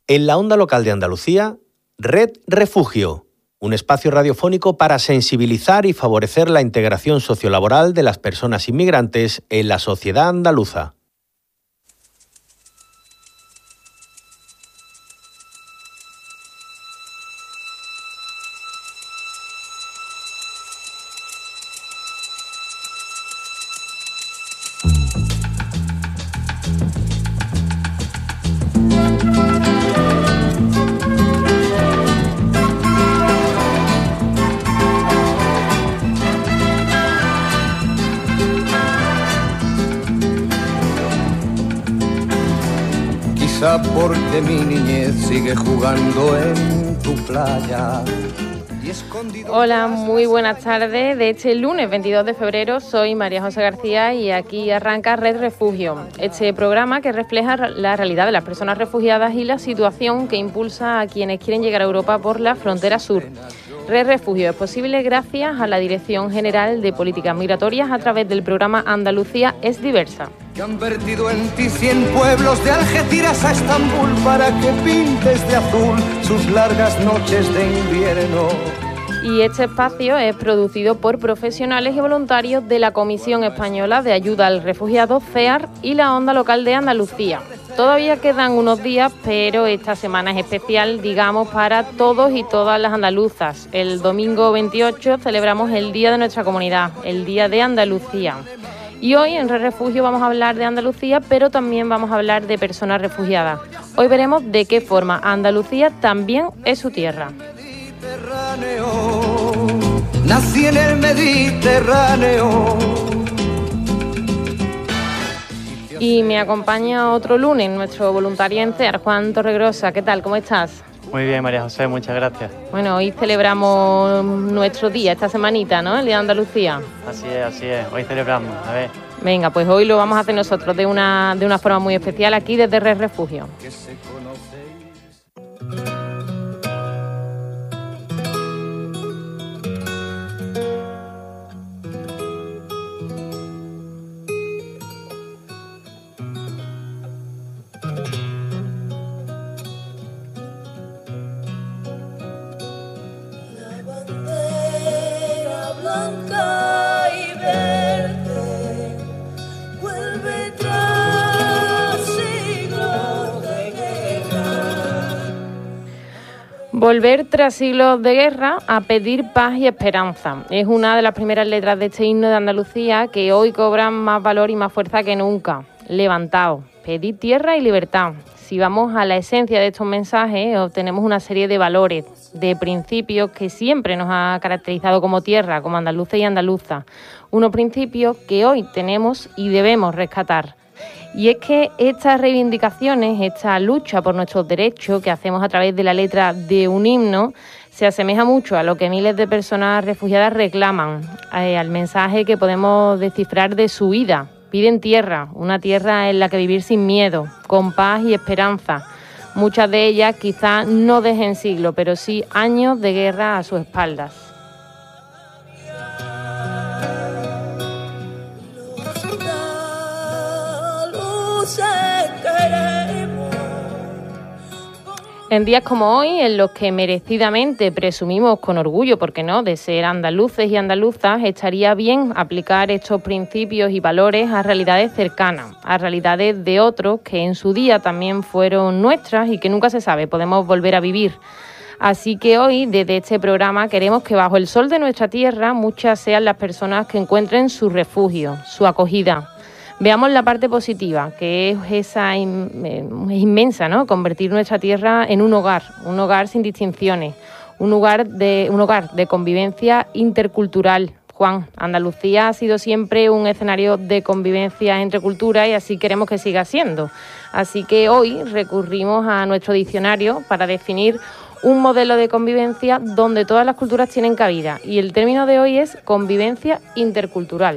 En la onda local de Andalucía, Red Refugio, un espacio radiofónico para sensibilizar y favorecer la integración sociolaboral de las personas inmigrantes en la sociedad andaluza. Porque mi niñez sigue jugando en tu playa. Hola, muy buenas tardes. De este lunes 22 de febrero soy María José García y aquí arranca Red Refugio, este programa que refleja la realidad de las personas refugiadas y la situación que impulsa a quienes quieren llegar a Europa por la frontera sur. Red Refugio es posible gracias a la Dirección General de Políticas Migratorias a través del programa Andalucía es Diversa. Que han vertido en ti 100 pueblos de Algeciras a Estambul para que pintes de azul sus largas noches de invierno. Y este espacio es producido por profesionales y voluntarios de la Comisión Española de Ayuda al Refugiado, CEAR, y la Onda Local de Andalucía. Todavía quedan unos días, pero esta semana es especial, digamos, para todos y todas las andaluzas. El domingo 28 celebramos el Día de nuestra comunidad, el Día de Andalucía. Y hoy en Red Refugio vamos a hablar de Andalucía, pero también vamos a hablar de personas refugiadas. Hoy veremos de qué forma Andalucía también es su tierra. Nací en el Mediterráneo. Y me acompaña otro lunes nuestro voluntario en CEAR, Juan Torregrosa. ¿Qué tal? ¿Cómo estás? Muy bien, María José, muchas gracias. Bueno, hoy celebramos nuestro día, esta semanita, ¿no? El Día de Andalucía. Así es, hoy celebramos, a ver. Venga, pues hoy lo vamos a hacer nosotros de una forma muy especial aquí desde Red Refugio. Volver tras siglos de guerra a pedir paz y esperanza. Es una de las primeras letras de este himno de Andalucía que hoy cobran más valor y más fuerza que nunca. Levantaos, pedid tierra y libertad. Si vamos a la esencia de estos mensajes, obtenemos una serie de valores, de principios que siempre nos ha caracterizado como tierra, como andaluces y andaluzas. Unos principios que hoy tenemos y debemos rescatar. Y es que estas reivindicaciones, esta lucha por nuestros derechos que hacemos a través de la letra de un himno, se asemeja mucho a lo que miles de personas refugiadas reclaman, al mensaje que podemos descifrar de su vida. Piden tierra, una tierra en la que vivir sin miedo, con paz y esperanza. Muchas de ellas quizás no dejen siglos, pero sí años de guerra a sus espaldas. En días como hoy, en los que merecidamente presumimos con orgullo, ¿por qué no?, de ser andaluces y andaluzas, estaría bien aplicar estos principios y valores a realidades cercanas, a realidades de otros que en su día también fueron nuestras y que nunca se sabe, podemos volver a vivir. Así que hoy, desde este programa, queremos que bajo el sol de nuestra tierra muchas sean las personas que encuentren su refugio, su acogida. Veamos la parte positiva, que es esa inmensa, ¿no? Convertir nuestra tierra en un hogar sin distinciones, un hogar de convivencia intercultural. Juan, Andalucía ha sido siempre un escenario de convivencia entre culturas y así queremos que siga siendo. Así que hoy recurrimos a nuestro diccionario para definir un modelo de convivencia donde todas las culturas tienen cabida y el término de hoy es convivencia intercultural.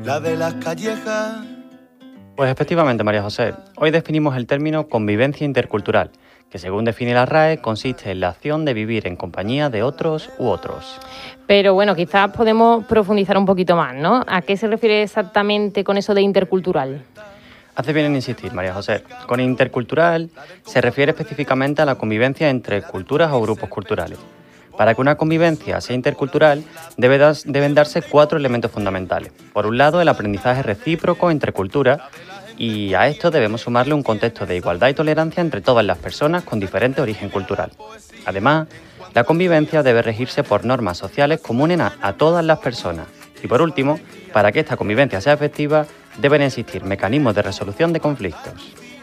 la de las callejas. Pues efectivamente, María José, hoy definimos el término convivencia intercultural, que según define la RAE consiste en la acción de vivir en compañía de otros u otros. Pero bueno, quizás podemos profundizar un poquito más, ¿no? ¿A qué se refiere exactamente con eso de intercultural? Hace bien en insistir, María José. Con intercultural se refiere específicamente a la convivencia entre culturas o grupos culturales. Para que una convivencia sea intercultural, deben darse 4 elementos fundamentales. Por un lado, el aprendizaje recíproco entre culturas, y a esto debemos sumarle un contexto de igualdad y tolerancia entre todas las personas con diferente origen cultural. Además, la convivencia debe regirse por normas sociales comunes a todas las personas. Y por último, para que esta convivencia sea efectiva, deben existir mecanismos de resolución de conflictos.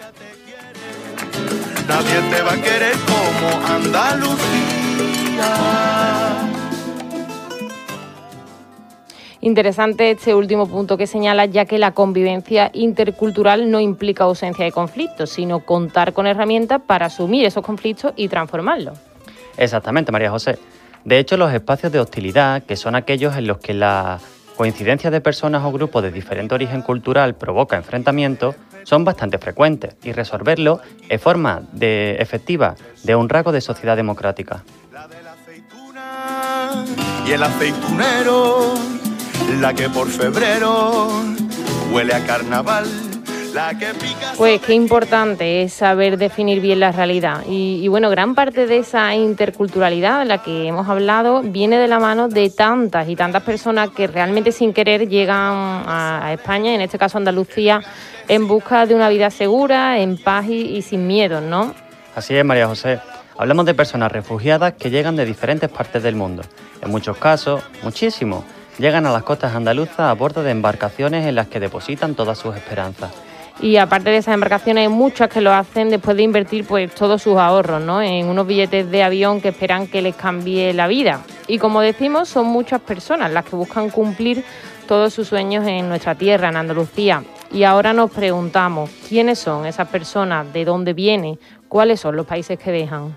Nadie te va a querer como Andalucía. Interesante este último punto que señala, ya que la convivencia intercultural no implica ausencia de conflictos, sino contar con herramientas para asumir esos conflictos y transformarlos. Exactamente, María José. De hecho, los espacios de hostilidad, que son aquellos en los que la coincidencia de personas o grupos de diferente origen cultural provoca enfrentamientos, son bastante frecuentes y resolverlo es forma efectiva de un rasgo de sociedad democrática. La de la aceituna y el aceitunero, la que por febrero huele a carnaval, la que pica... Pues qué importante es saber definir bien la realidad. Y bueno, gran parte de esa interculturalidad de la que hemos hablado viene de la mano de tantas y tantas personas que realmente sin querer llegan a España, en este caso Andalucía, en busca de una vida segura, en paz y sin miedo, ¿no? Así es, María José. Hablamos de personas refugiadas que llegan de diferentes partes del mundo. En muchos casos, muchísimos, llegan a las costas andaluzas a bordo de embarcaciones en las que depositan todas sus esperanzas. Y aparte de esas embarcaciones, hay muchas que lo hacen después de invertir pues todos sus ahorros, ¿no?, en unos billetes de avión que esperan que les cambie la vida. Y como decimos, son muchas personas las que buscan cumplir todos sus sueños en nuestra tierra, en Andalucía. Y ahora nos preguntamos, ¿quiénes son esas personas? ¿De dónde vienen? ¿Cuáles son los países que dejan?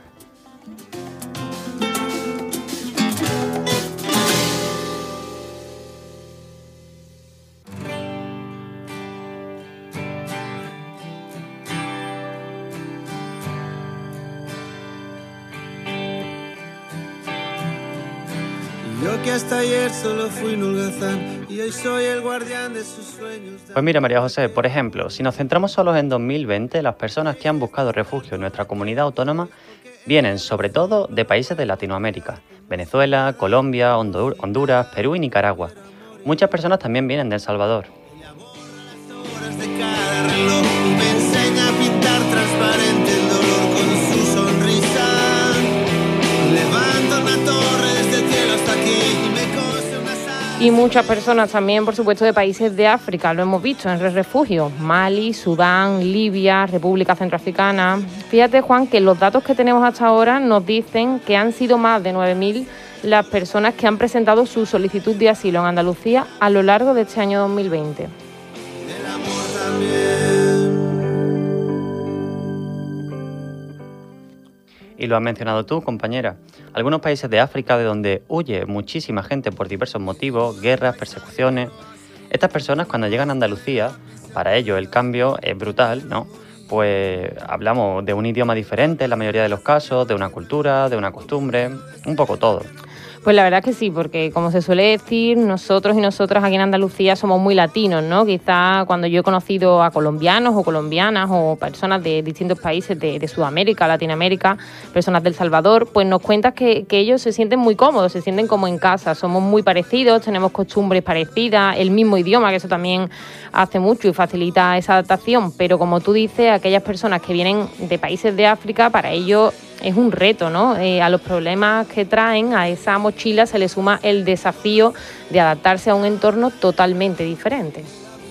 Yo que hasta ayer solo fui un holgazán y hoy soy el guardián de sus sueños. Pues mira, María José, por ejemplo, si nos centramos solo en 2020, las personas que han buscado refugio en nuestra comunidad autónoma vienen sobre todo de países de Latinoamérica: Venezuela, Colombia, Honduras, Perú y Nicaragua. Muchas personas también vienen de El Salvador. Horas de cada reloj y me enseña a pintar transparente el dolor con su sonrisa. Levanto una torre desde el cielo hasta aquí y me cose una sal. Y muchas personas también, por supuesto, de países de África, lo hemos visto en refugio: Mali, Sudán, Libia, República Centroafricana. Fíjate, Juan, que los datos que tenemos hasta ahora nos dicen que han sido más de 9.000 las personas que han presentado su solicitud de asilo en Andalucía a lo largo de este año 2020. Del amor también. Y lo has mencionado tú, compañera. Algunos países de África de donde huye muchísima gente por diversos motivos, guerras, persecuciones. Estas personas, cuando llegan a Andalucía, para ellos el cambio es brutal, ¿no? Pues hablamos de un idioma diferente en la mayoría de los casos, de una cultura, de una costumbre, un poco todo. Pues la verdad es que sí, porque como se suele decir, nosotros y nosotras aquí en Andalucía somos muy latinos, ¿no? Quizá cuando yo he conocido a colombianos o colombianas o personas de distintos países de Sudamérica, Latinoamérica, personas del Salvador, pues nos cuentas que ellos se sienten muy cómodos, se sienten como en casa, somos muy parecidos, tenemos costumbres parecidas, el mismo idioma, que eso también hace mucho y facilita esa adaptación, pero como tú dices, aquellas personas que vienen de países de África, para ellos es un reto, ¿no? A los problemas que traen, a esa mochila se le suma el desafío de adaptarse a un entorno totalmente diferente.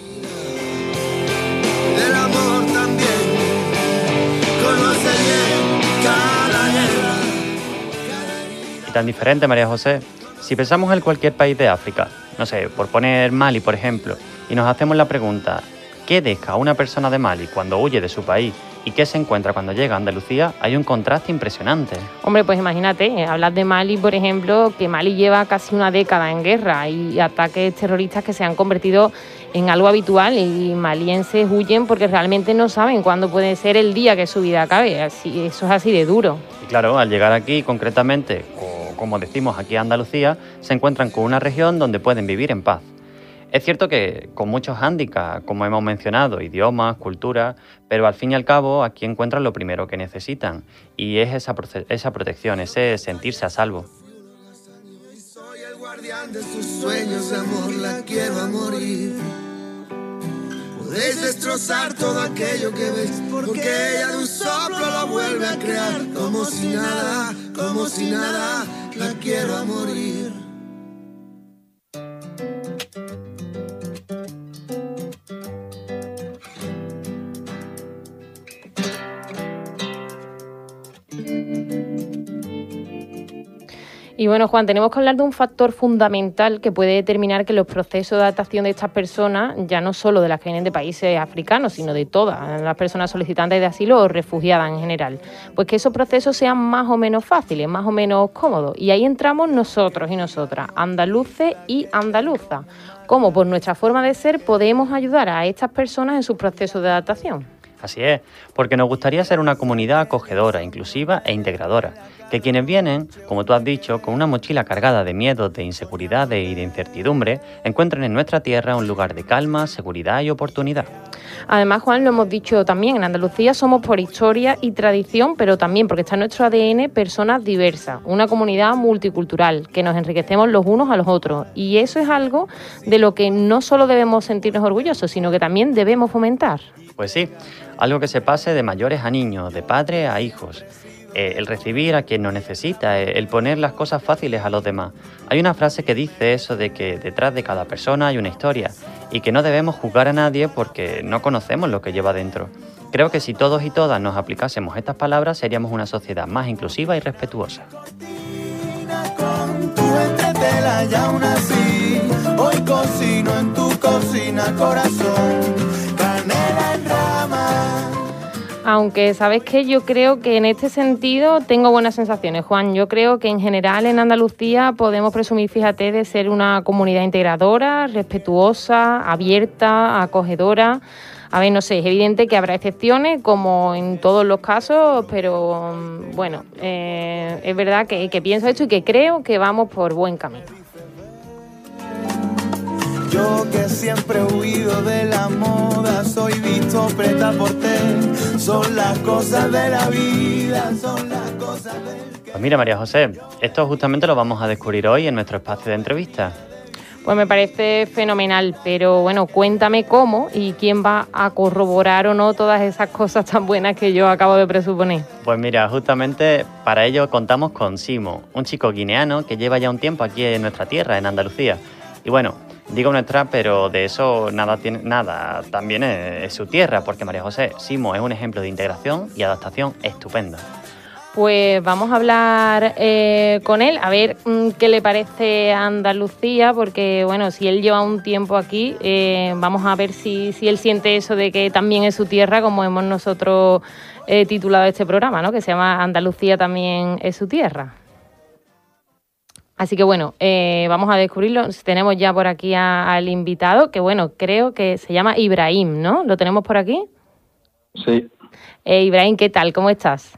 Del amor también. Conoce bien cada guerra. Y tan diferente, María José. Si pensamos en cualquier país de África, no sé, por poner Mali, por ejemplo, y nos hacemos la pregunta, ¿qué deja a una persona de Mali cuando huye de su país ¿Y qué se encuentra cuando llega a Andalucía? Hay un contraste impresionante. Hombre, pues imagínate, hablas de Mali, por ejemplo, que Mali lleva casi una década en guerra y ataques terroristas que se han convertido en algo habitual y malienses huyen porque realmente no saben cuándo puede ser el día que su vida acabe. Así, eso es así de duro. Y claro, al llegar aquí concretamente, como decimos aquí a Andalucía, se encuentran con una región donde pueden vivir en paz. Es cierto que con muchos hándicaps, como hemos mencionado, idiomas, cultura, pero al fin y al cabo aquí encuentran lo primero que necesitan y es esa protección, ese sentirse a salvo. Soy el guardián de sus sueños, amor, la quiero a morir. Podéis destrozar todo aquello que ves, porque ella de un soplo lo vuelve a crear. Como si nada, la quiero a morir. Y bueno, Juan, tenemos que hablar de un factor fundamental que puede determinar que los procesos de adaptación de estas personas, ya no solo de las que vienen de países africanos, sino de todas las personas solicitantes de asilo o refugiadas en general, pues que esos procesos sean más o menos fáciles, más o menos cómodos. Y ahí entramos nosotros y nosotras, andaluces y andaluzas. ¿Cómo? Por nuestra forma de ser podemos ayudar a estas personas en sus procesos de adaptación. Así es, porque nos gustaría ser una comunidad acogedora, inclusiva e integradora. Que quienes vienen, como tú has dicho, con una mochila cargada de miedos, de inseguridades y de incertidumbre, encuentren en nuestra tierra un lugar de calma, seguridad y oportunidad. Además, Juan, lo hemos dicho también, en Andalucía somos por historia y tradición, pero también porque está en nuestro ADN personas diversas, una comunidad multicultural, que nos enriquecemos los unos a los otros. Y eso es algo de lo que no solo debemos sentirnos orgullosos, sino que también debemos fomentar. Pues sí, algo que se pase de mayores a niños, de padres a hijos. El recibir a quien nos necesita, el poner las cosas fáciles a los demás. Hay una frase que dice eso de que detrás de cada persona hay una historia y que no debemos juzgar a nadie porque no conocemos lo que lleva dentro. Creo que si todos y todas nos aplicásemos estas palabras seríamos una sociedad más inclusiva y respetuosa. Con tu entretela y aún así, hoy cocino en tu cocina, corazón, canela en rama. Aunque, ¿sabes qué? Yo creo que en este sentido tengo buenas sensaciones, Juan. Yo creo que en general en Andalucía podemos presumir, fíjate, de ser una comunidad integradora, respetuosa, abierta, acogedora. A ver, no sé, es evidente que habrá excepciones, como en todos los casos, pero bueno, es verdad que pienso esto y que creo que vamos por buen camino. Yo que siempre he huido de la moda, soy visto preta por té. Son las cosas de la vida, son las cosas del... Pues mira, María José, esto justamente lo vamos a descubrir hoy en nuestro espacio de entrevista. Pues me parece fenomenal, pero bueno, cuéntame cómo y quién va a corroborar o no todas esas cosas tan buenas que yo acabo de presuponer. Pues mira, justamente para ello contamos con Simo, un chico guineano que lleva ya un tiempo aquí en nuestra tierra, en Andalucía. Y bueno, digo nuestra, pero de eso nada, también es su tierra, porque María José, Simo es un ejemplo de integración y adaptación estupenda. Pues vamos a hablar con él, a ver qué le parece Andalucía, porque bueno, si él lleva un tiempo aquí, vamos a ver si él siente eso de que también es su tierra, como hemos nosotros titulado este programa, ¿no? Que se llama Andalucía también es su tierra. Así que bueno, vamos a descubrirlo. Tenemos ya por aquí al invitado, que bueno, creo que se llama Ibrahim, ¿no? ¿Lo tenemos por aquí? Sí. Ibrahim, ¿qué tal? ¿Cómo estás?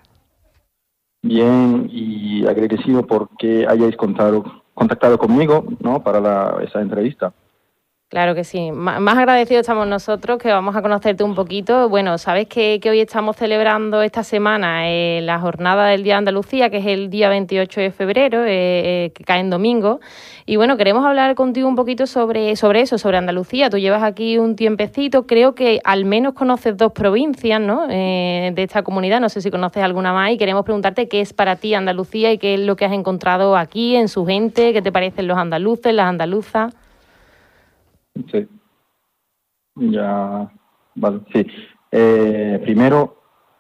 Bien, y agradecido porque hayáis contactado conmigo, ¿no? Para esa entrevista. Claro que sí. Más agradecidos estamos nosotros, que vamos a conocerte un poquito. Bueno, sabes que hoy estamos celebrando esta semana la jornada del Día de Andalucía, que es el día 28 de febrero, que cae en domingo. Y bueno, queremos hablar contigo un poquito sobre eso, sobre Andalucía. Tú llevas aquí un tiempecito, creo que al menos conoces 2 provincias, ¿no? De esta comunidad, no sé si conoces alguna más, y queremos preguntarte qué es para ti Andalucía y qué es lo que has encontrado aquí en su gente, qué te parecen los andaluces, las andaluzas. Sí. Ya, vale, sí. Primero,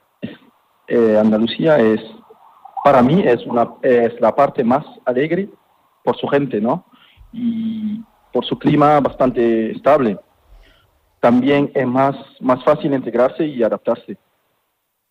Andalucía para mí es la parte más alegre por su gente, ¿no? Y por su clima bastante estable. También es más fácil integrarse y adaptarse.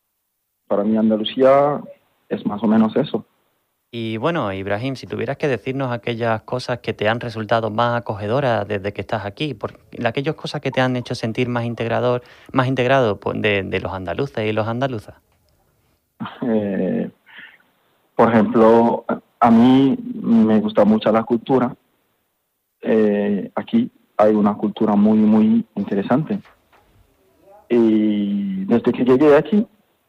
para mí Andalucía es más o menos eso. Y bueno, Ibrahim, si tuvieras que decirnos aquellas cosas que te han resultado más acogedoras desde que estás aquí, aquellas cosas que te han hecho sentir más integrado pues, de los andaluces y los andaluzas. Eh, por ejemplo, a mí me gusta mucho la cultura. Aquí hay una cultura muy, muy interesante. Y desde que llegué aquí,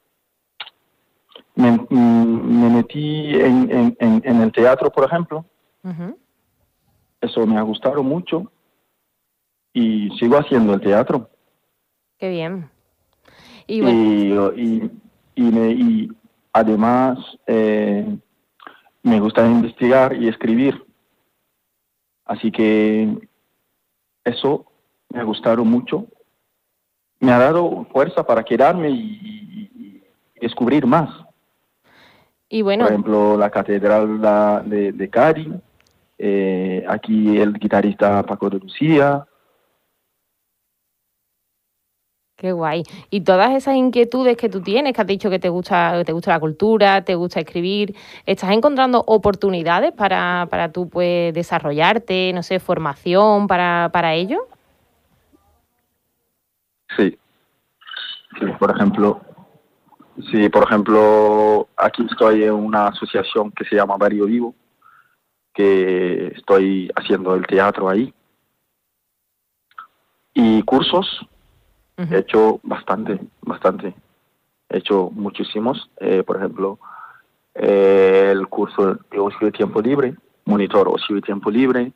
me metí en el teatro, por ejemplo. Ujú. Eso me ha gustado mucho y sigo haciendo el teatro. Qué bien. Y bueno, Y además me gusta investigar y escribir. Así que eso me ha gustado mucho. Me ha dado fuerza para quedarme y descubrir más. y bueno, Por ejemplo, la Catedral de Cádiz, aquí el guitarrista Paco de Lucía. qué guay. Y todas esas inquietudes que tú tienes, que has dicho que te gusta la cultura, te gusta escribir, ¿estás encontrando oportunidades para tú pues desarrollarte, no sé, formación para ello? Sí, sí, por ejemplo, aquí estoy en una asociación que se llama Barrio Vivo, que estoy haciendo el teatro ahí. Y cursos, he hecho bastante. He hecho muchísimos. Por ejemplo, el curso de ocio y tiempo libre, monitor ocio y tiempo libre.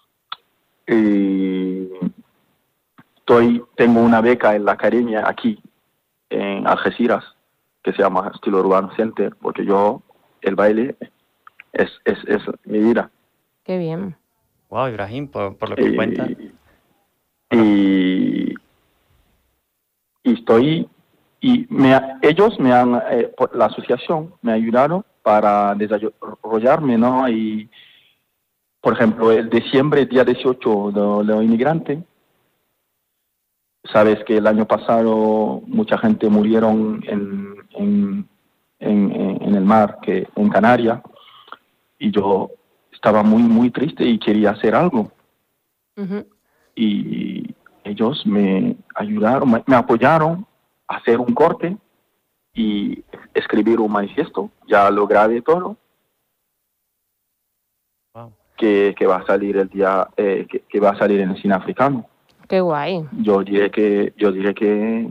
Y tengo una beca en la academia aquí, en Algeciras, que se llama Estilo Urbano Center, porque el baile es mi vida. Qué bien. Wow, Ibrahim, por lo que cuentas. Y ellos la asociación me ayudaron para desarrollarme, ¿no? Y, por ejemplo, el diciembre, día 18 de los inmigrantes, sabes que el año pasado mucha gente murieron en el mar, en Canarias, y yo estaba muy, muy triste y quería hacer algo. Ujú. Y ellos me ayudaron, me apoyaron a hacer un corte y escribir un manifiesto. Ya lo grabé todo. Wow. Que va a salir el día, que va a salir en el cine africano. Qué guay. Yo diré que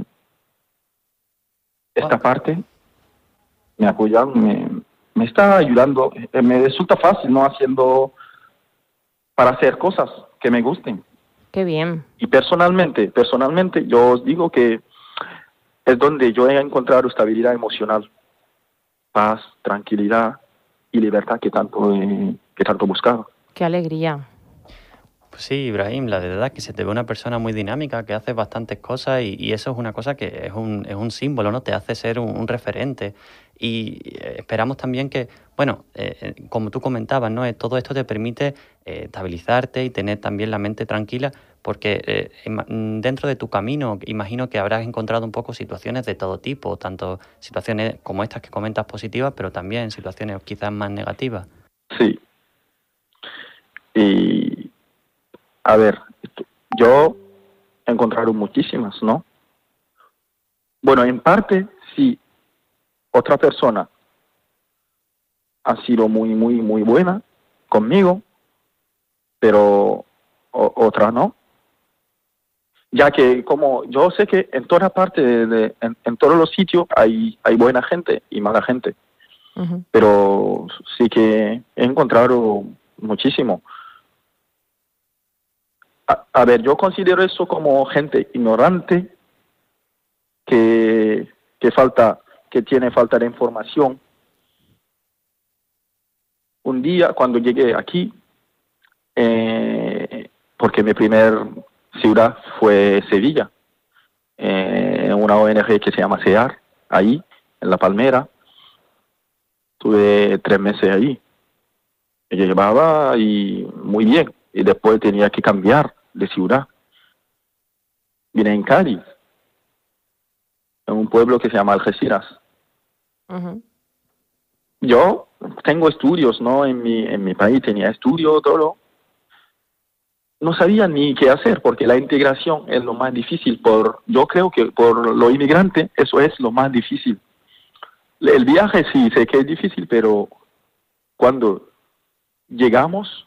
esta parte me apoyan, me está ayudando. Me resulta fácil, ¿no? Para hacer cosas que me gusten. Qué bien. Y personalmente, yo os digo que es donde yo he encontrado estabilidad emocional, paz, tranquilidad y libertad que tanto buscaba. Qué alegría. Pues sí, Ibrahim, la verdad es que se te ve una persona muy dinámica, que hace bastantes cosas y eso es una cosa que es un símbolo, ¿no? Te hace ser un referente. Y esperamos también que, bueno, como tú comentabas, ¿no? Todo esto te permite estabilizarte y tener también la mente tranquila, porque dentro de tu camino imagino que habrás encontrado un poco situaciones de todo tipo, tanto situaciones como estas que comentas positivas, pero también situaciones quizás más negativas. Sí. Y, a ver, yo he encontrado muchísimas, ¿no? Bueno, en parte, sí, otra persona ha sido muy, muy, muy buena conmigo, pero otra no. Ya que como yo sé que en toda parte, en todos los sitios hay buena gente y mala gente, Ujú. pero sí que he encontrado muchísimo. A ver, yo considero eso como gente ignorante que tiene falta de información. Un día cuando llegué aquí, porque mi primer ciudad fue Sevilla, una ONG que se llama SEAR, ahí, en La Palmera, tuve 3 meses ahí. Yo llevaba y muy bien, y después tenía que cambiar de ciudad. Vine en Cádiz, en un pueblo que se llama Algeciras. Uh-huh. Yo tengo estudios, ¿no? En mi país tenía estudio, todo. No sabía ni qué hacer, porque la integración es lo más difícil. Yo creo que por lo inmigrante, eso es lo más difícil. El viaje sí, sé que es difícil, pero cuando llegamos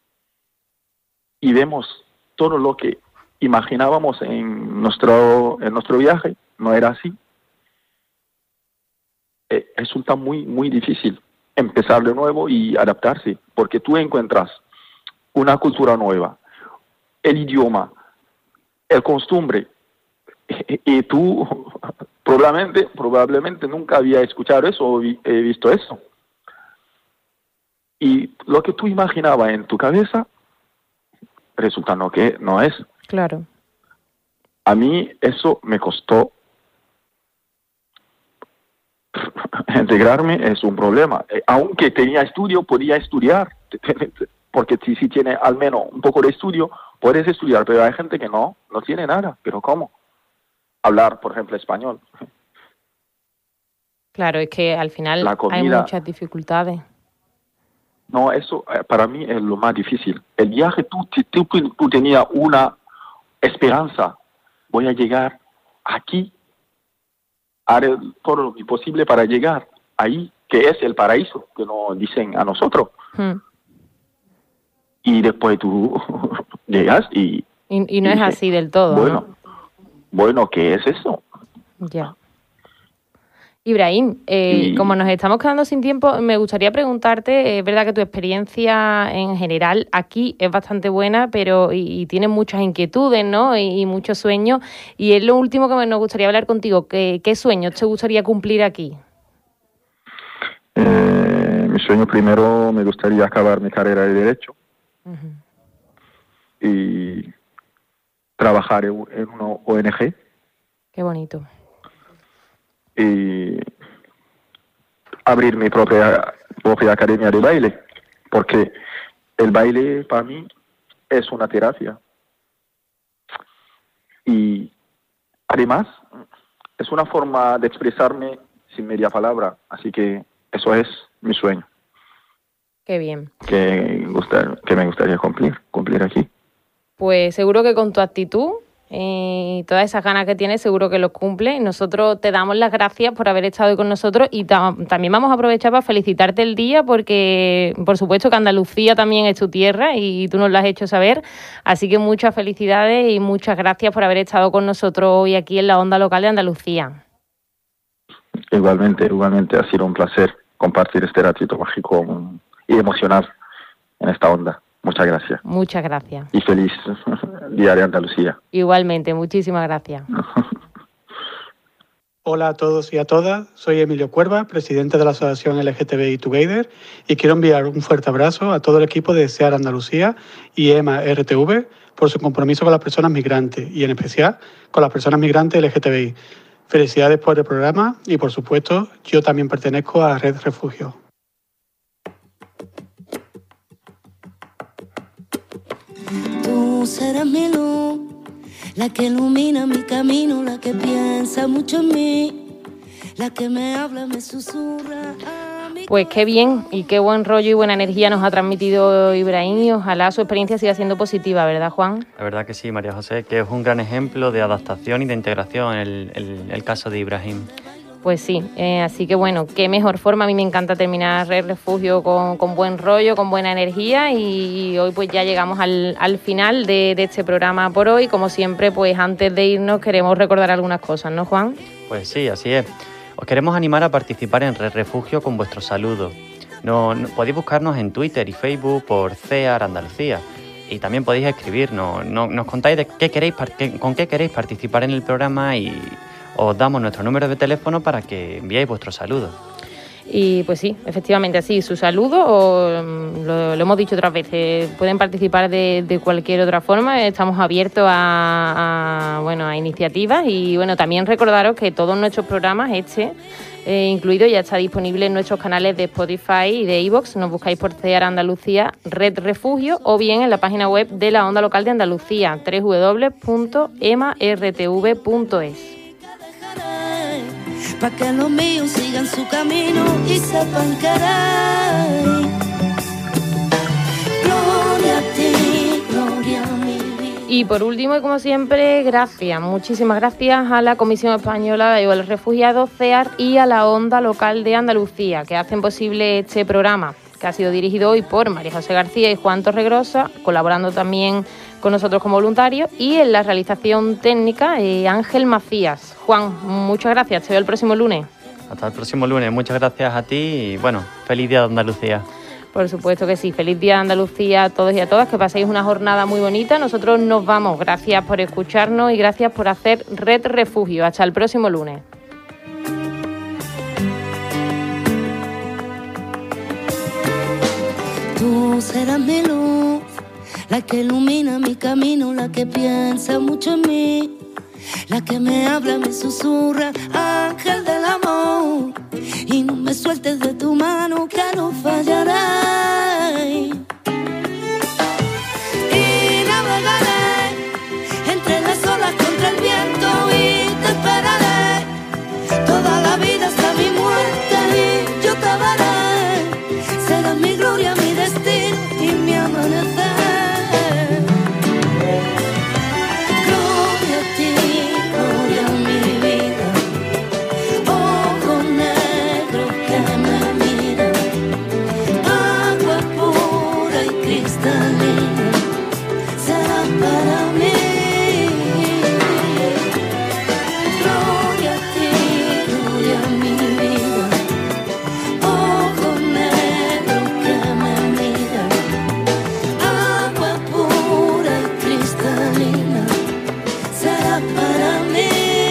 y vemos todo lo que imaginábamos en nuestro viaje, no era así. Resulta muy, muy difícil empezar de nuevo y adaptarse, porque tú encuentras una cultura nueva, el idioma, el costumbre, y tú probablemente nunca había escuchado eso o he visto eso. Y lo que tú imaginabas en tu cabeza resulta que no es. Claro. A mí eso me costó. Integrarme es un problema. Aunque tenía estudio, podía estudiar. Porque si tiene al menos un poco de estudio, puedes estudiar. Pero hay gente que no tiene nada. ¿Pero cómo? Hablar, por ejemplo, español. Claro, es que al final hay muchas dificultades. No, eso para mí es lo más difícil. El viaje, tú tenías una esperanza. Voy a llegar aquí. Haré todo lo posible para llegar ahí, que es el paraíso que nos dicen a nosotros. Y después tú llegas y no dices, es así del todo. Bueno, ¿qué es eso? Ya. Ibrahim, como nos estamos quedando sin tiempo, me gustaría preguntarte, es verdad que tu experiencia en general aquí es bastante buena, pero y tienes muchas inquietudes, ¿no? Y muchos sueños. Y es lo último que nos gustaría hablar contigo. ¿Qué sueños te gustaría cumplir aquí? Mi sueño primero, me gustaría acabar mi carrera de Derecho. Y trabajar en una ONG. Qué bonito. Y abrir mi propia academia de baile, porque el baile para mí es una terapia. Y además es una forma de expresarme sin media palabra, así que eso es mi sueño. Qué bien. Que me gustaría cumplir aquí. Pues seguro que con tu actitud y todas esas ganas que tienes seguro que lo cumple. Nosotros te damos las gracias por haber estado hoy con nosotros y también vamos a aprovechar para felicitarte el día porque por supuesto que Andalucía también es tu tierra y tú nos lo has hecho saber, así que muchas felicidades y muchas gracias por haber estado con nosotros hoy aquí en la Onda Local de Andalucía. Igualmente ha sido un placer compartir este ratito mágico y emocional en esta onda. Muchas gracias. Muchas gracias. Y feliz Día de Andalucía. Igualmente, muchísimas gracias. Hola a todos y a todas, soy Emilio Cuerva, presidente de la Asociación LGTBI Together y quiero enviar un fuerte abrazo a todo el equipo de SEAR Andalucía y EMA RTV por su compromiso con las personas migrantes y en especial con las personas migrantes LGTBI. Felicidades por el programa y por supuesto yo también pertenezco a Red Refugio. Tú serás mi luz, la que ilumina mi camino, la que piensa mucho en mí, la que me habla, me susurra. Pues qué bien y qué buen rollo y buena energía nos ha transmitido Ibrahim y ojalá su experiencia siga siendo positiva, ¿verdad, Juan? La verdad que sí, María José, que es un gran ejemplo de adaptación y de integración el caso de Ibrahim. Pues sí, así que bueno, qué mejor forma. A mí me encanta terminar Red Refugio con buen rollo, con buena energía y hoy pues ya llegamos al final de este programa por hoy. Como siempre, pues antes de irnos queremos recordar algunas cosas, ¿no, Juan? Pues sí, así es. Os queremos animar a participar en Red Refugio con vuestros saludos. Podéis buscarnos en Twitter y Facebook por CEAR Andalucía. Y también podéis escribirnos. Nos contáis con qué queréis participar en el programa y os damos nuestro número de teléfono para que enviéis vuestros saludos. Y pues sí, efectivamente, así, su saludo, o lo hemos dicho otras veces, pueden participar de cualquier otra forma, estamos abiertos a iniciativas y bueno, también recordaros que todos nuestros programas, incluido, ya está disponible en nuestros canales de Spotify y de iVoox, nos buscáis por CEAR Andalucía, Red Refugio, o bien en la página web de la Onda Local de Andalucía, www.emartv.es. pa' que los míos sigan su camino y sepan querer. Gloria a ti, gloria a mi vida. Y por último, y como siempre, gracias, muchísimas gracias a la Comisión Española de Ayuda a los Refugiados, CEAR, y a la Onda Local de Andalucía, que hacen posible este programa, que ha sido dirigido hoy por María José García y Juan Torregrosa, colaborando también con nosotros como voluntarios, y en la realización técnica Ángel Macías. Juan, muchas gracias, te veo el próximo lunes. Hasta el próximo lunes, muchas gracias a ti y bueno, feliz día de Andalucía. Por supuesto que sí, feliz día de Andalucía a todos y a todas, que paséis una jornada muy bonita. Nosotros nos vamos, gracias por escucharnos y gracias por hacer Red Refugio. Hasta el próximo lunes. Tú serás mi luz, la que ilumina mi camino, la que piensa mucho en mí, la que me habla, me susurra, ángel del amor. Y no me sueltes de tu mano, que no fallaré. Y navegaré entre las olas contra el viento y te esperaré toda la vida hasta mi muerte y yo te veré. Serás mi gloria, mi destino y mi amanecer. Gloria a ti, gloria a mi vida. Ojos negros que me miran, agua pura y cristalina, será para mí. Gloria a ti, gloria a mi vida. Ojos negros que me miran, agua pura y cristalina, será para mí.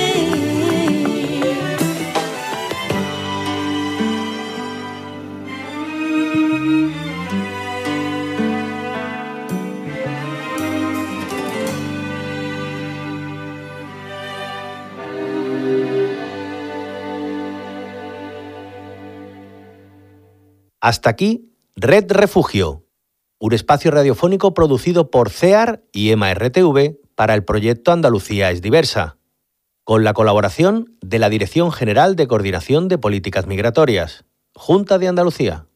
Hasta aquí, Red Refugio, un espacio radiofónico producido por CEAR y EMA RTV para el proyecto Andalucía es diversa, con la colaboración de la Dirección General de Coordinación de Políticas Migratorias, Junta de Andalucía.